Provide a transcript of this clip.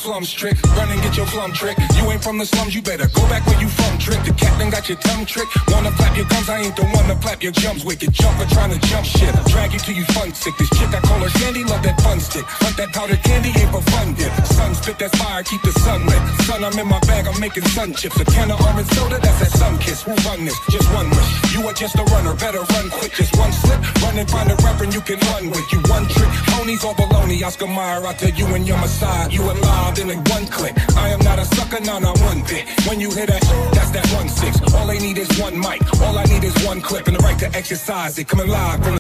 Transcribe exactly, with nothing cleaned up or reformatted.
slums trick. Run and get your flum trick. You ain't from the slums, you better go back where you from trick. The captain got your tongue trick. Wanna flap your gums, I ain't the one to flap your jumps with. You jumper trying to jump shit. Drag you till you fun sick. This chick I call her Sandy, love that fun stick. Hunt that powdered candy, ain't for fun dip. Sun spit that fire, keep the sun lit. Sun, I'm in my bag, I'm making sun chips. A can of orange soda, that's that sun kiss. Who run this? Just one wish. You are just a runner, better run quick. Just one slip, run and find a reverend you can run with. You one trick, ponies or baloney. Oscar Mayer, I tell you and your Messiah. You alive in a one click. I am not a sucker, no, not one bit. When you hear that, that's that one six. All they need is one mic. All I need is one clip and the right to exercise it. Coming live from the